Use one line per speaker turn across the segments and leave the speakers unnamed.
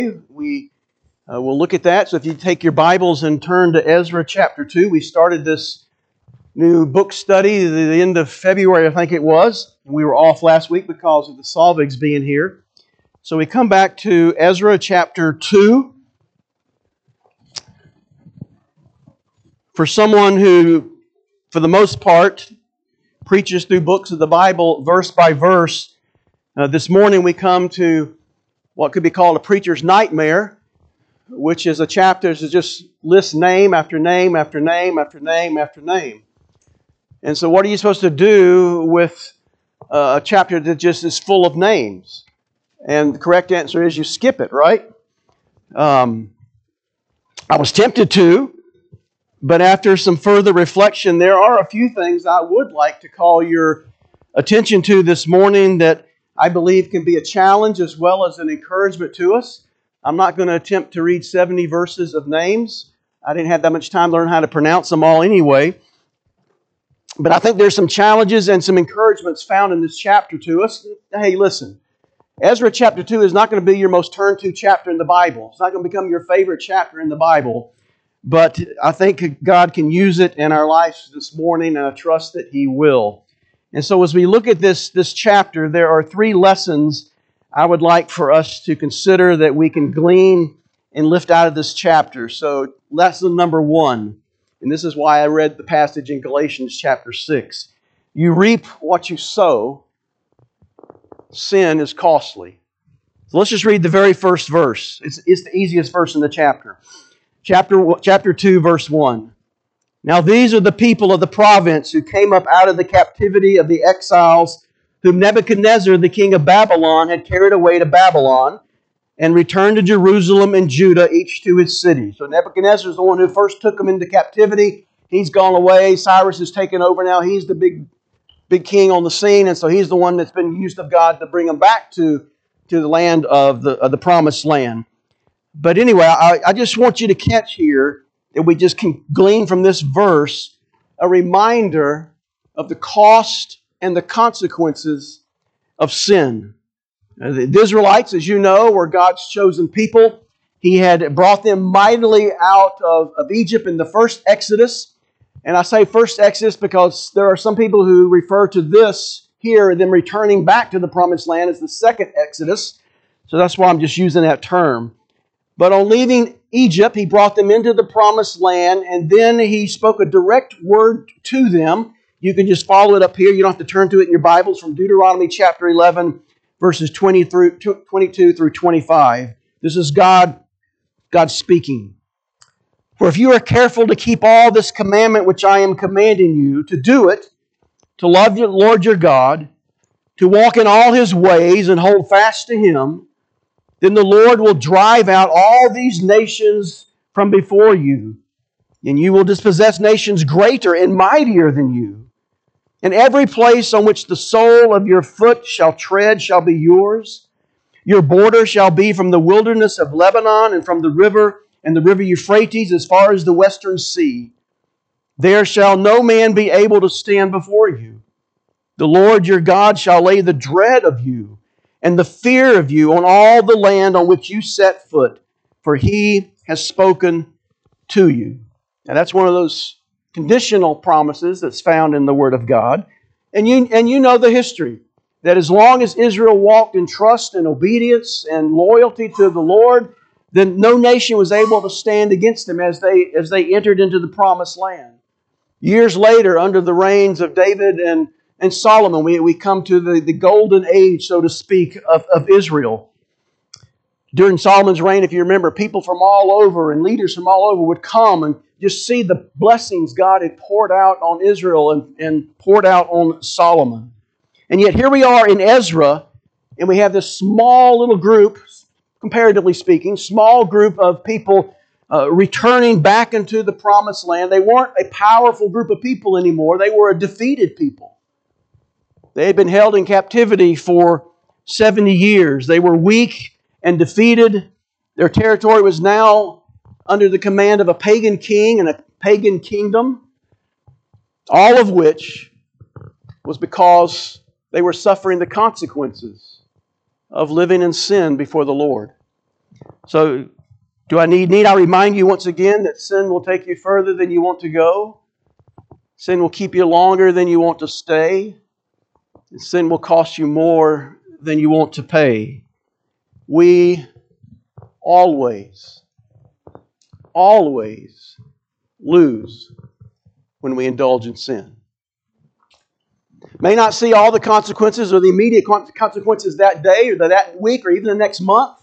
We will look at that. So if you take your Bibles and turn to Ezra chapter 2, we started this new book study at the end of February, I think it was. We were off last week because of the Salvigs being here. So we come back to Ezra chapter 2. For someone who, for the most part, preaches through books of the Bible verse by verse, this morning we come to what could be called a preacher's nightmare, which is a chapter that just lists name after name after name after name after name. And so what are you supposed to do with a chapter that just is full of names? And the correct answer is you skip it, right? I was tempted to, but after some further reflection, there are a few things I would like to call your attention to this morning that I believe can be a challenge as well as an encouragement to us. I'm not going to attempt to read 70 verses of names. I didn't have that much time to learn how to pronounce them all anyway. But I think there's some challenges and some encouragements found in this chapter to us. Hey, listen, Ezra chapter 2 is not going to be your most turned to chapter in the Bible. It's not going to become your favorite chapter in the Bible. But I think God can use it in our lives this morning, and I trust that He will. And so as we look at this chapter, there are three lessons I would like for us to consider that we can glean and lift out of this chapter. So lesson number 1, and this is why I read the passage in Galatians chapter 6. You reap what you sow. Sin is costly. So let's just read the very first verse. It's the easiest verse in the chapter. Chapter 2, verse 1. Now these are the people of the province who came up out of the captivity of the exiles, whom Nebuchadnezzar, the king of Babylon, had carried away to Babylon, and returned to Jerusalem and Judah, each to his city. So Nebuchadnezzar is the one who first took them into captivity. He's gone away. Cyrus has taken over now. He's the big king on the scene, and so he's the one that's been used of God to bring them back to the land of the promised land. But anyway, I just want you to catch here that we just can glean from this verse a reminder of the cost and the consequences of sin. The Israelites, as you know, were God's chosen people. He had brought them mightily out of Egypt in the first Exodus. And I say first Exodus because there are some people who refer to this here, them returning back to the promised land, as the second Exodus. So that's why I'm just using that term. But on leaving Egypt, He brought them into the promised land, and then He spoke a direct word to them. You can just follow it up here. You don't have to turn to it in your Bibles, from Deuteronomy chapter 11, verses 22 through 25. This is God speaking. For if you are careful to keep all this commandment which I am commanding you, to do it, to love the Lord your God, to walk in all His ways and hold fast to Him, then the Lord will drive out all these nations from before you, and you will dispossess nations greater and mightier than you. And every place on which the sole of your foot shall tread shall be yours. Your border shall be from the wilderness of Lebanon and from the river Euphrates as far as the western sea. There shall no man be able to stand before you. The Lord your God shall lay the dread of you and the fear of you on all the land on which you set foot, for He has spoken to you. Now that's one of those conditional promises that's found in the Word of God. And you know the history, that as long as Israel walked in trust and obedience and loyalty to the Lord, then no nation was able to stand against them as they entered into the promised land. Years later, under the reigns of David and Solomon, we come to the golden age, so to speak, of Israel. During Solomon's reign, if you remember, people from all over and leaders from all over would come and just see the blessings God had poured out on Israel and poured out on Solomon. And yet here we are in Ezra, and we have this small little group, comparatively speaking, small group of people returning back into the promised land. They weren't a powerful group of people anymore. They were a defeated people. They had been held in captivity for 70 years. They were weak and defeated. Their territory was now under the command of a pagan king and a pagan kingdom, all of which was because they were suffering the consequences of living in sin before the Lord. So, need I remind you once again that sin will take you further than you want to go? Sin will keep you longer than you want to stay. And sin will cost you more than you want to pay. We always lose when we indulge in sin. May not see all the consequences or the immediate consequences that day or that week or even the next month,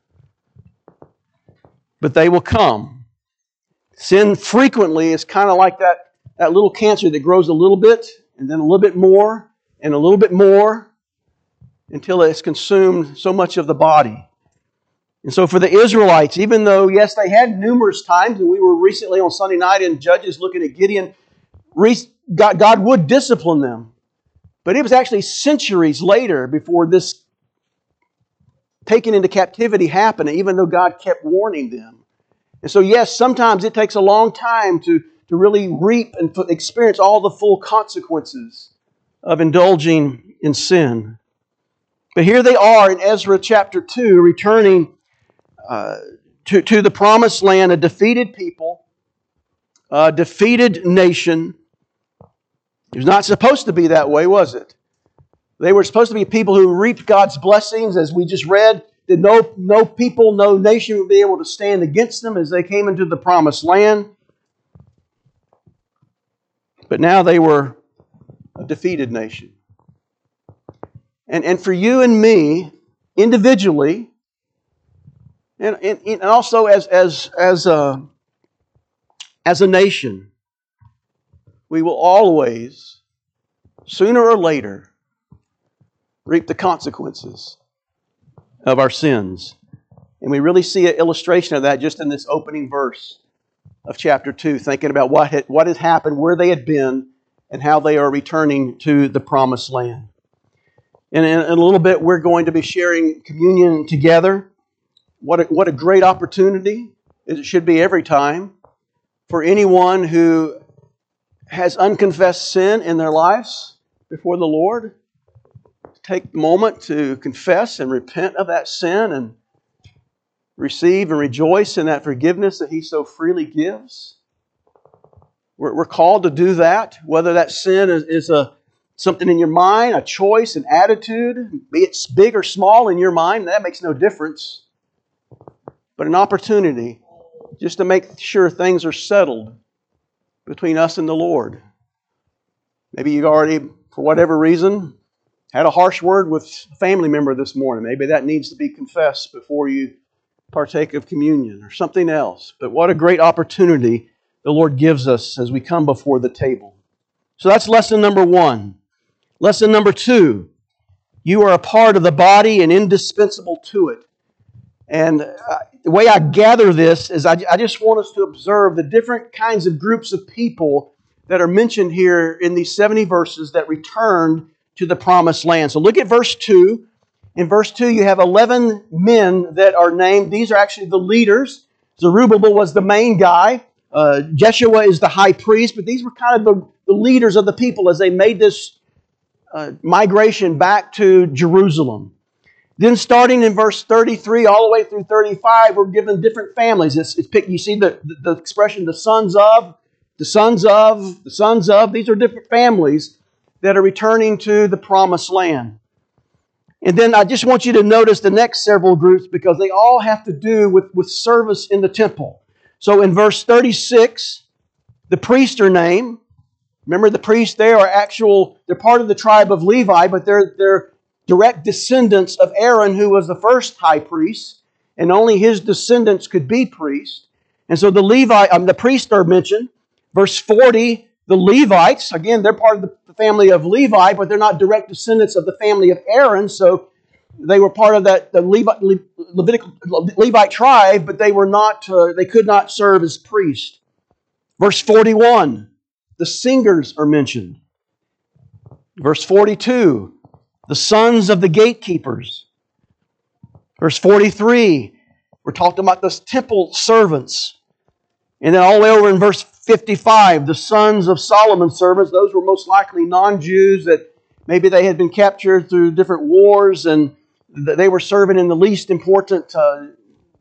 but they will come. Sin frequently is kind of like that little cancer that grows a little bit and then a little bit more and a little bit more until it's consumed so much of the body. And so for the Israelites, even though, yes, they had numerous times, and we were recently on Sunday night in Judges looking at Gideon, God would discipline them. But it was actually centuries later before this taken into captivity happened, even though God kept warning them. And so, yes, sometimes it takes a long time to really reap and experience all the full consequences of indulging in sin. But here they are in Ezra chapter 2, returning to the promised land, a defeated people, a defeated nation. It was not supposed to be that way, was it? They were supposed to be people who reaped God's blessings, as we just read, that no people, no nation would be able to stand against them as they came into the promised land. But now they were a defeated nation. And for you and me, individually, and also as a nation, we will always, sooner or later, reap the consequences of our sins. And we really see an illustration of that just in this opening verse of chapter 2, thinking about what had happened, where they had been, and how they are returning to the promised land. And in a little bit, we're going to be sharing communion together. What a great opportunity, as it should be every time, for anyone who has unconfessed sin in their lives before the Lord. Take the moment to confess and repent of that sin and receive and rejoice in that forgiveness that He so freely gives. We're called to do that, whether that sin is something in your mind, a choice, an attitude, be it big or small in your mind, that makes no difference. But an opportunity just to make sure things are settled between us and the Lord. Maybe you've already, for whatever reason, had a harsh word with a family member this morning. Maybe that needs to be confessed before you partake of communion or something else. But what a great opportunity the Lord gives us as we come before the table. So that's lesson number 1. Lesson number 2, you are a part of the body and indispensable to it. And the way I gather this is I just want us to observe the different kinds of groups of people that are mentioned here in these 70 verses that returned to the promised land. So look at verse 2. In verse 2, you have 11 men that are named. These are actually the leaders. Zerubbabel was the main guy. Jeshua is the high priest. But these were kind of the leaders of the people as they made this migration back to Jerusalem. Then starting in verse 33 all the way through 35, we're given different families. You see the expression, the sons of, the sons of, the sons of. These are different families that are returning to the promised land. And then I just want you to notice the next several groups because they all have to do with service in the temple. So in verse 36, the priests are named. Remember, the priests there they're part of the tribe of Levi, but they're direct descendants of Aaron, who was the first high priest, and only his descendants could be priests. And so the priests are mentioned. Verse 40, the Levites, again, they're part of the family of Levi, but they're not direct descendants of the family of Aaron, so they were part of the Levite tribe, but they could not serve as priests. Verse 41, the singers are mentioned. Verse 42, the sons of the gatekeepers. Verse 43, we're talking about the temple servants. And then all the way over in verse 55, the sons of Solomon's servants. Those were most likely non-Jews that maybe they had been captured through different wars and they were serving in the least important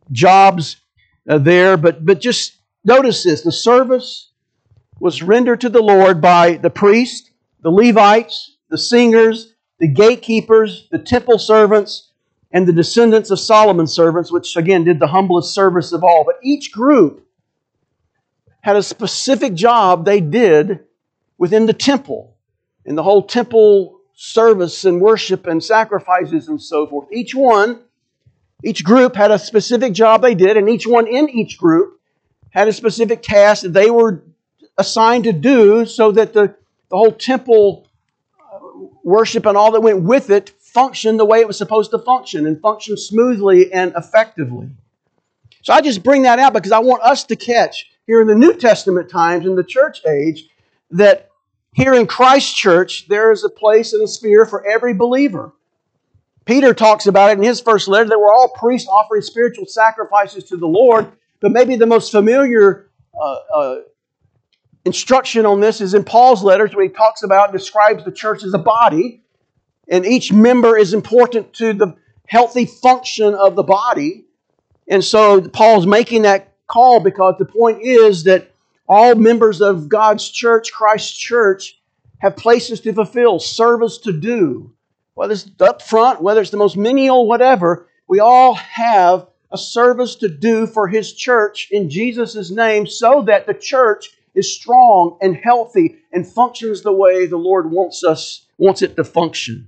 jobs there, but just notice this. The service was rendered to the Lord by the priest, the Levites, the singers, the gatekeepers, the temple servants, and the descendants of Solomon's servants, which again did the humblest service of all. But each group had a specific job they did within the temple, in the whole temple service and worship and sacrifices and so forth. Each group had a specific job they did, and each one in each group had a specific task that they were assigned to do so that the whole temple worship and all that went with it functioned the way it was supposed to function and function smoothly and effectively. So I just bring that out because I want us to catch here in the New Testament times, in the church age, that here in Christ Church, there is a place and a sphere for every believer. Peter talks about it in his first letter that we're all priests offering spiritual sacrifices to the Lord, but maybe the most familiar instruction on this is in Paul's letters where he talks about and describes the church as a body, and each member is important to the healthy function of the body. And so Paul's making that call because the point is that all members of God's church, Christ's church, have places to fulfill, service to do. Whether it's up front, whether it's the most menial, whatever, we all have a service to do for His church in Jesus' name so that the church is strong and healthy and functions the way the Lord wants it to function.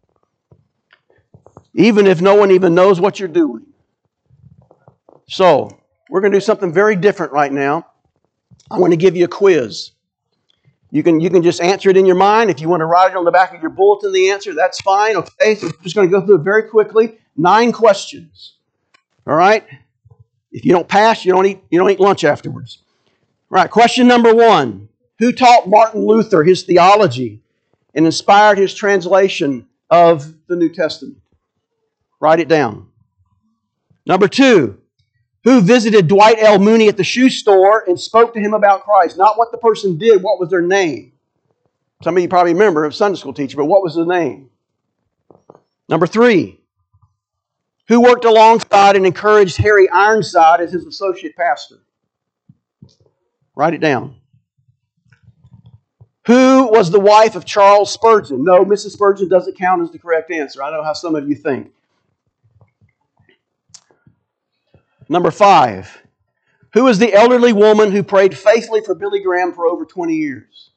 Even if no one even knows what you're doing. So, we're going to do something very different right now. I want to give you a quiz. You can just answer it in your mind. If you want to write it on the back of your bulletin, the answer, that's fine. Okay, so we're just going to go through it very quickly. 9 questions. All right? If you don't pass, you don't eat lunch afterwards. All right, question number 1. Who taught Martin Luther his theology and inspired his translation of the New Testament? Write it down. Number 2. Who visited Dwight L. Mooney at the shoe store and spoke to him about Christ? Not what the person did, what was their name? Some of you probably remember, a Sunday school teacher, but what was the name? Number 3. Who worked alongside and encouraged Harry Ironside as his associate pastor? Write it down. Who was the wife of Charles Spurgeon? No, Mrs. Spurgeon doesn't count as the correct answer. I know how some of you think. Number 5. Who is the elderly woman who prayed faithfully for Billy Graham for over 20 years?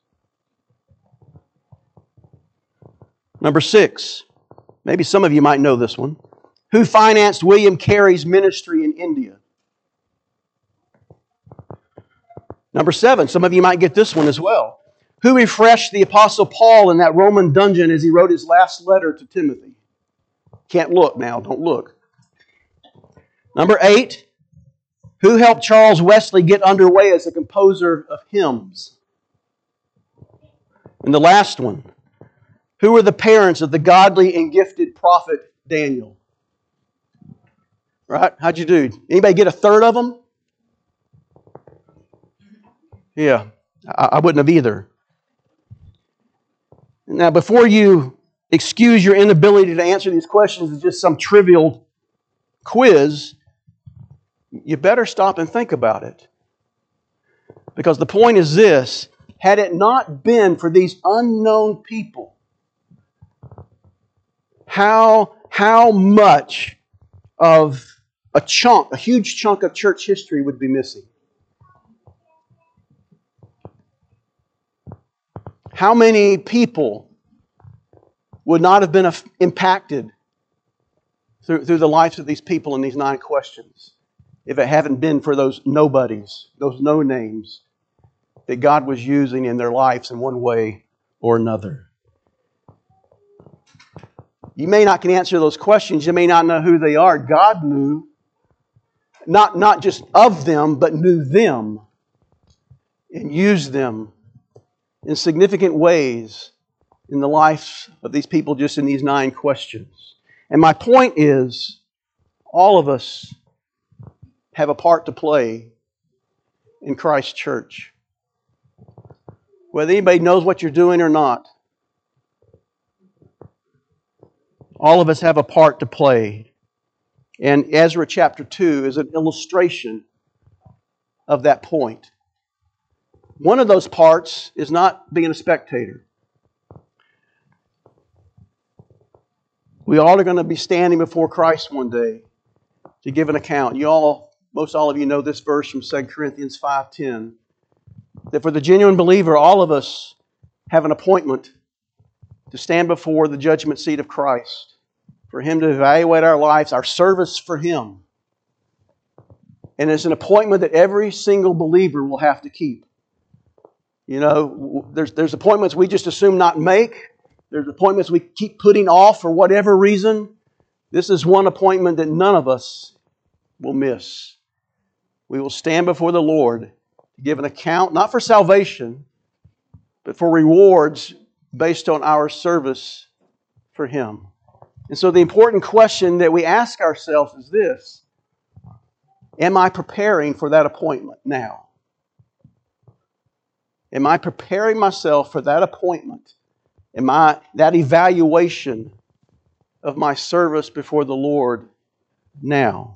Number 6. Maybe some of you might know this one. Who financed William Carey's ministry in India? Number 7. Some of you might get this one as well. Who refreshed the Apostle Paul in that Roman dungeon as he wrote his last letter to Timothy? Can't look now. Don't look. Number 8, who helped Charles Wesley get underway as a composer of hymns? And the last one, who were the parents of the godly and gifted prophet Daniel? Right? How'd you do? Anybody get a third of them? Yeah, I wouldn't have either. Now, before you excuse your inability to answer these questions as just some trivial quiz, you better stop and think about it. Because the point is this, had it not been for these unknown people, how much of a huge chunk of church history would be missing? How many people would not have been impacted through the lives of these people in these 9 questions if it hadn't been for those nobodies, those no-names that God was using in their lives in one way or another? You may not can answer those questions. You may not know who they are. God knew, not just of them, but knew them and used them in significant ways in the lives of these people just in these 9 questions. And my point is, all of us have a part to play in Christ's church. Whether anybody knows what you're doing or not, all of us have a part to play. And Ezra chapter 2 is an illustration of that point. One of those parts is not being a spectator. We all are going to be standing before Christ one day to give an account. Most all of you know this verse from 2 Corinthians 5:10. That for the genuine believer, all of us have an appointment to stand before the judgment seat of Christ, for Him to evaluate our lives, our service for Him. And it's an appointment that every single believer will have to keep. You know, there's appointments we just assume not make. There's appointments we keep putting off for whatever reason. This is one appointment that none of us will miss. We will stand before the Lord to give an account, not for salvation, but for rewards based on our service for Him. And so the important question that we ask ourselves is this: am I preparing for that appointment now? Am I preparing myself for that appointment? That evaluation of my service before the Lord now?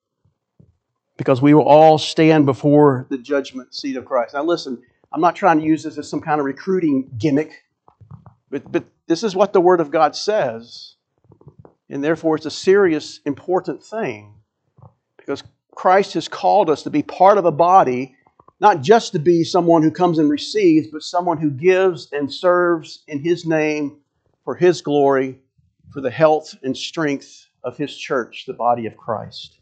Because we will all stand before the judgment seat of Christ. Now listen, I'm not trying to use this as some kind of recruiting gimmick, but this is what the Word of God says. And therefore it's a serious, important thing. Because Christ has called us to be part of a body, not just to be someone who comes and receives, but someone who gives and serves in His name for His glory, for the health and strength of His church, the body of Christ.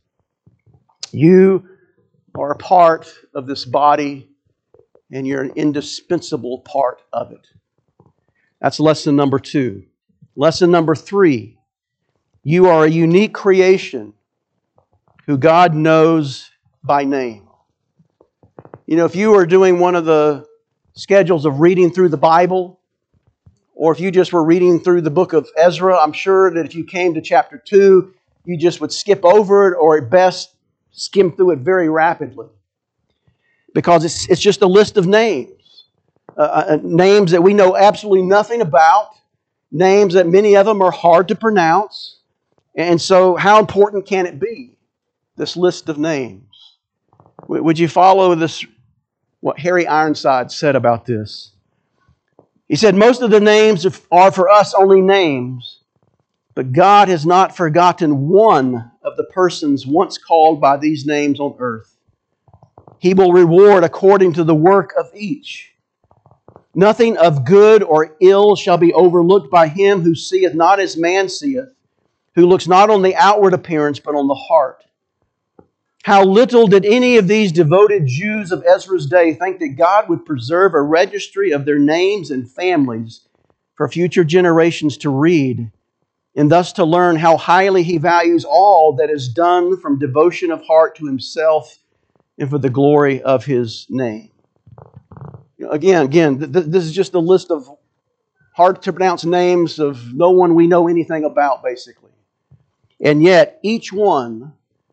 You are a part of this body, and you're an indispensable part of it. That's lesson number 2. Lesson number 3. You are a unique creation who God knows by name. You know, if you were doing one of the schedules of reading through the Bible, or if you just were reading through the book of Ezra, I'm sure that if you came to chapter 2, you just would skip over it, or at best skim through it very rapidly. Because it's just a list of names. Names that we know absolutely nothing about. Names that many of them are hard to pronounce. And so how important can it be, this list of names? Would you follow this? What Harry Ironside said about this. He said, most of the names are for us only names, but God has not forgotten one of the persons once called by these names on earth. He will reward according to the work of each. Nothing of good or ill shall be overlooked by Him who seeth not as man seeth, who looks not on the outward appearance, but on the heart. How little did any of these devoted Jews of Ezra's day think that God would preserve a registry of their names and families for future generations to read, and thus to learn how highly He values all that is done from devotion of heart to Himself and for the glory of His name. Again, this is just a list of hard to pronounce names of no one we know anything about, basically. And yet, each one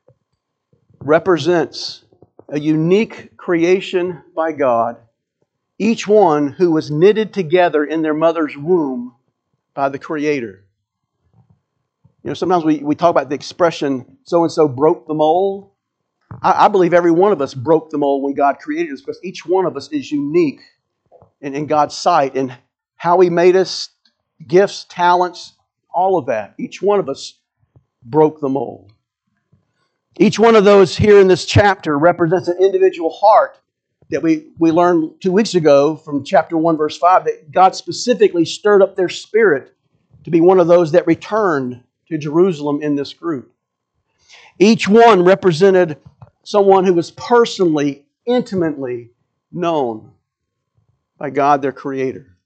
represents a unique creation by God, each one who was knitted together in their mother's womb by the Creator. You know, sometimes we talk about the expression, so-and-so broke the mold. I believe every one of us broke the mold when God created us, because each one of us is unique in God's sight, and how He made us, gifts, talents, all of that. Each one of us broke the mold. Each one of those here in this chapter represents an individual heart that we learned 2 weeks ago from chapter 1, verse 5, that God specifically stirred up their spirit to be one of those that returned to Jerusalem in this group. Each one represented someone who was personally, intimately known by God, their Creator.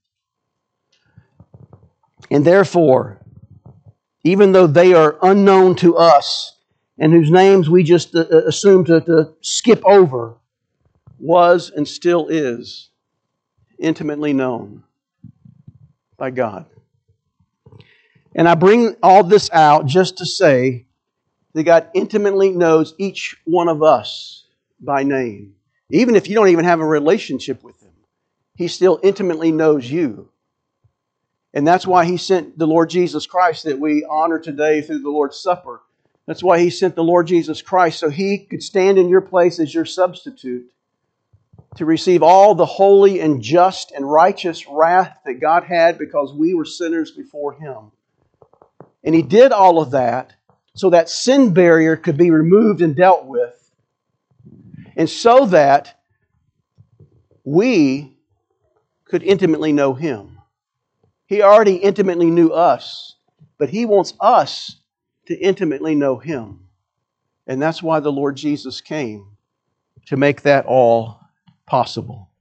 And therefore, even though they are unknown to us, and whose names we just assume to skip over, was and still is intimately known by God. And I bring all this out just to say that God intimately knows each one of us by name. Even if you don't even have a relationship with Him, He still intimately knows you. And that's why He sent the Lord Jesus Christ that we honor today through the Lord's Supper, That's why He sent the Lord Jesus Christ, so He could stand in your place as your substitute to receive all the holy and just and righteous wrath that God had because we were sinners before Him. And He did all of that so that sin barrier could be removed and dealt with, and so that we could intimately know Him. He already intimately knew us, but He wants us to intimately know Him. And that's why the Lord Jesus came, to make that all possible.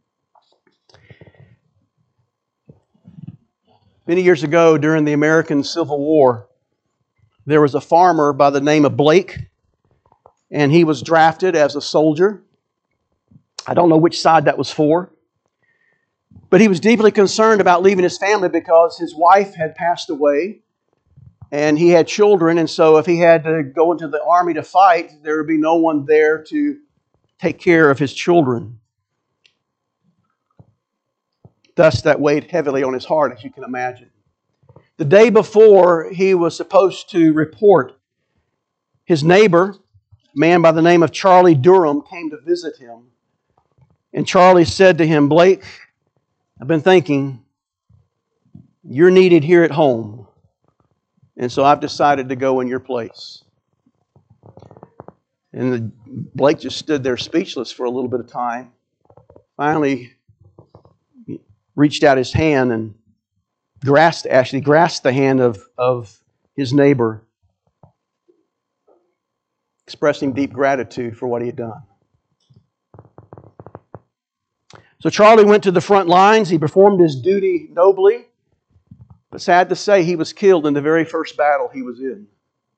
Many years ago, during the American Civil War, there was a farmer by the name of Blake, and he was drafted as a soldier. I don't know which side that was for, but he was deeply concerned about leaving his family because his wife had passed away and he had children, and so if he had to go into the army to fight, there would be no one there to take care of his children. Thus, that weighed heavily on his heart, as you can imagine. The day before he was supposed to report, his neighbor, a man by the name of Charlie Durham, came to visit him. And Charlie said to him, "Blake, I've been thinking, you're needed here at home. And so I've decided to go in your place." And Blake just stood there speechless for a little bit of time. Finally, he reached out his hand and grasped the hand of his neighbor, expressing deep gratitude for what he had done. So Charlie went to the front lines. He performed his duty nobly. But sad to say, he was killed in the very first battle he was in.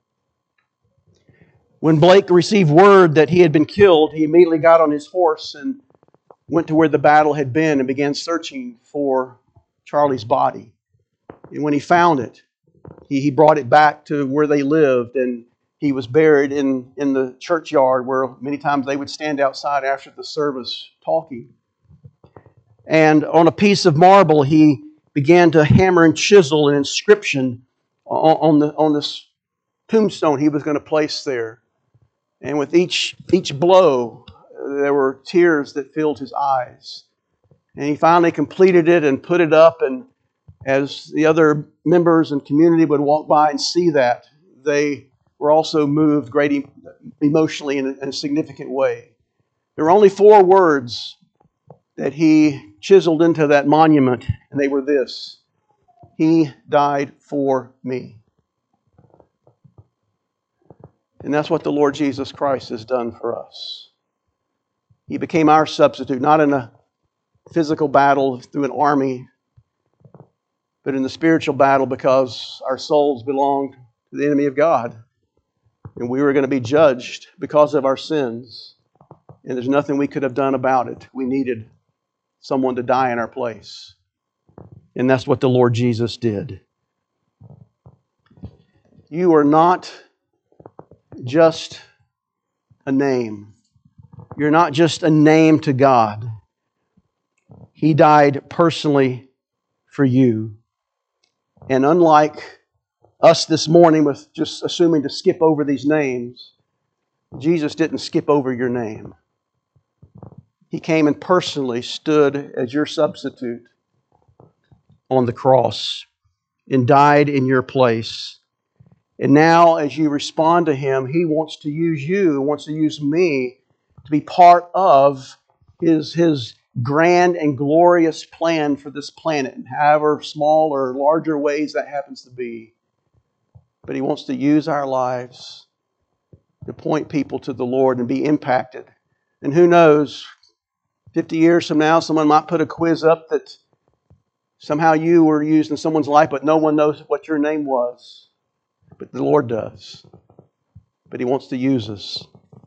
When Blake received word that he had been killed, he immediately got on his horse and went to where the battle had been and began searching for Charlie's body. And when he found it, he brought it back to where they lived, and he was buried in the churchyard where many times they would stand outside after the service talking. And on a piece of marble, he began to hammer and chisel an inscription on this tombstone he was going to place there. And with each blow, there were tears that filled his eyes. And he finally completed it and put it up, and as the other members and community would walk by and see that, they were also moved greatly emotionally in a significant way. There were only 4 words that he chiseled into that monument, and they were this: "He died for me." And that's what the Lord Jesus Christ has done for us. He became our substitute, not in a physical battle through an army, but in the spiritual battle, because our souls belonged to the enemy of God. And we were going to be judged because of our sins. And there's nothing we could have done about it. We needed someone to die in our place. And that's what the Lord Jesus did. You are not just a name. You're not just a name to God. He died personally for you. And unlike us this morning with just assuming to skip over these names, Jesus didn't skip over your name. He came and personally stood as your substitute on the cross and died in your place. And now, as you respond to Him, He wants to use you, wants to use me to be part of His grand and glorious plan for this planet, in however small or larger ways that happens to be. But He wants to use our lives to point people to the Lord and be impacted. And who knows, 50 years from now, someone might put a quiz up that somehow you were used in someone's life, but no one knows what your name was. But the Lord does. But He wants to use us.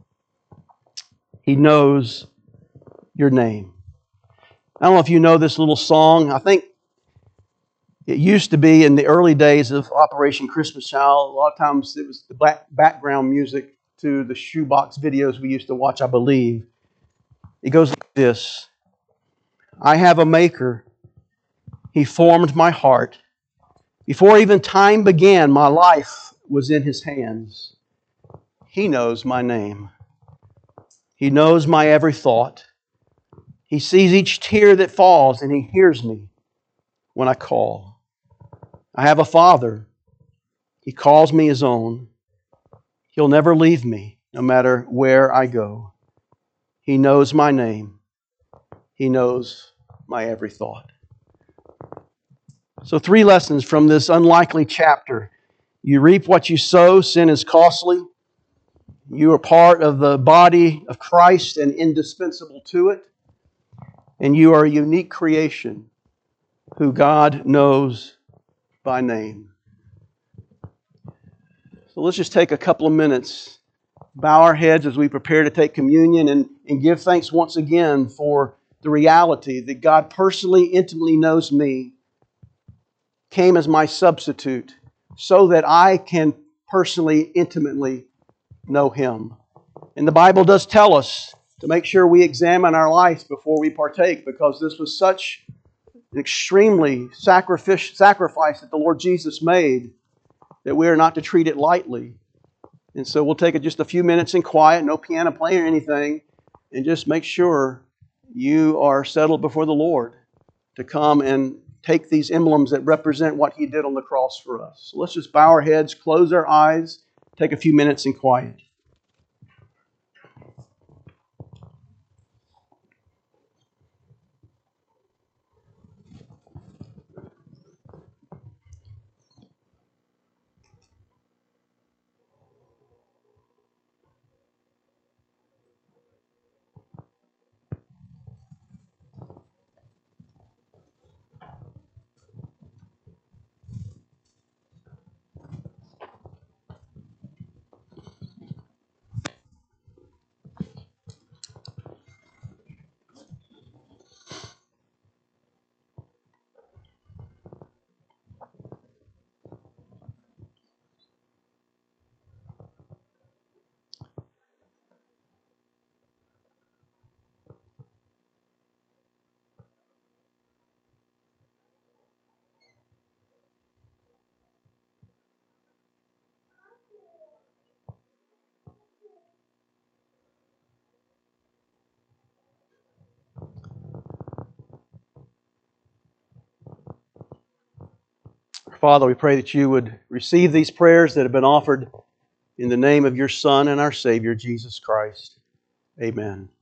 He knows your name. I don't know if you know this little song. I think it used to be in the early days of Operation Christmas Child. A lot of times it was the background music to the shoebox videos we used to watch, I believe. It goes like this: "I have a Maker. He formed my heart. Before even time began, my life was in His hands. He knows my name. He knows my every thought. He sees each tear that falls, and He hears me when I call. I have a Father. He calls me His own. He'll never leave me, no matter where I go. He knows my name. He knows my every thought. So 3 lessons from this unlikely chapter. You reap what you sow. Sin is costly. You are part of the body of Christ and indispensable to it. And you are a unique creation who God knows by name. So let's just take a couple of minutes, bow our heads as we prepare to take communion, and give thanks once again for the reality that God personally, intimately knows me, came as my substitute so that I can personally, intimately know Him. And the Bible does tell us to make sure we examine our lives before we partake, because this was such an extremely sacrifice that the Lord Jesus made that we are not to treat it lightly. And so we'll take just a few minutes in quiet, no piano playing or anything, and just make sure you are settled before the Lord to come and take these emblems that represent what He did on the cross for us. So let's just bow our heads, close our eyes, take a few minutes in quiet. Father, we pray that You would receive these prayers that have been offered in the name of Your Son and our Savior, Jesus Christ. Amen.